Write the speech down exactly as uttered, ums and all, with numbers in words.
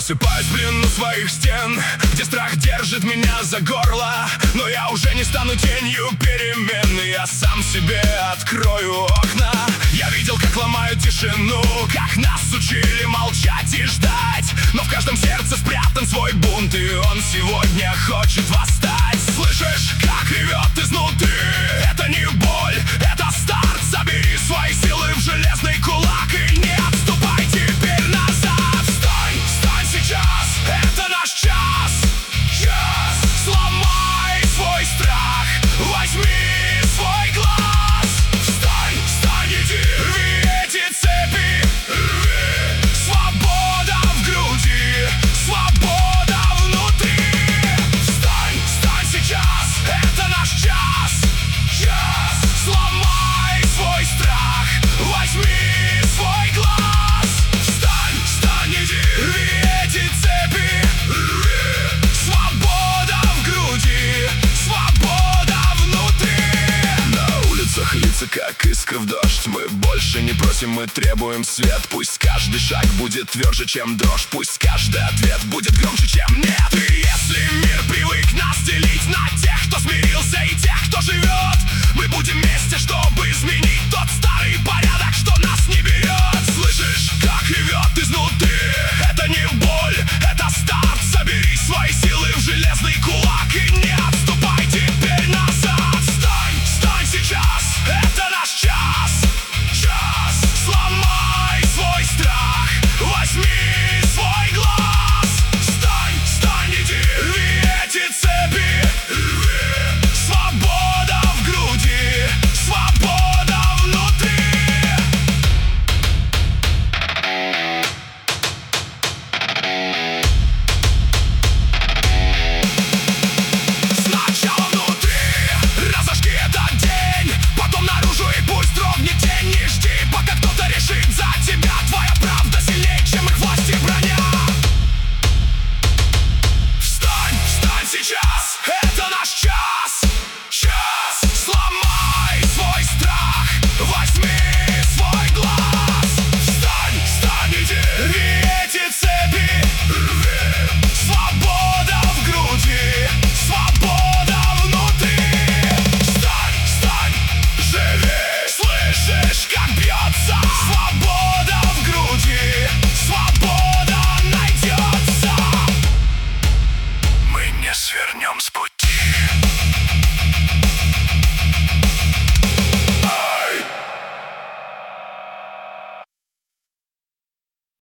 Просыпаюсь в плену своих стен, где страх держит меня за горло. Но я уже не стану тенью перемен, и я сам себе открою окна. Я видел, как ломают тишину, как нас учили молчать и ждать. Но в каждом сердце спрятан свой бунт, и он сегодня хочет восстать. Слышишь, как ревет изнутри? Это не боль, это старт. Собери свои силы в железный кулак и не отступай теперь назад. Встань, встань сейчас, это наш час. Час. Сломай свой страх, возьми свой глаз. Встань, встань, иди, рви эти цепи, рви. Свобода в груди, свобода внутри. Встань, встань сейчас, это наш час. Час. Сломай свой страх, возьми свой глаз. Встань, встань, иди, рви эти цепи, рви. Свобода в груди, свобода внутри. На улицах лица как искры в дождь. Мы больше не просим, мы требуем свет. Пусть каждый шаг будет тверже, чем дрожь. Пусть каждый ответ будет громче, чем нет. И если мир привык нас делить на тех, кто смирился, и тех, кто живет, мы будем вместе, чтобы изменить тот старый порядок, что нас не берет. Слышишь, как ревет изнутри?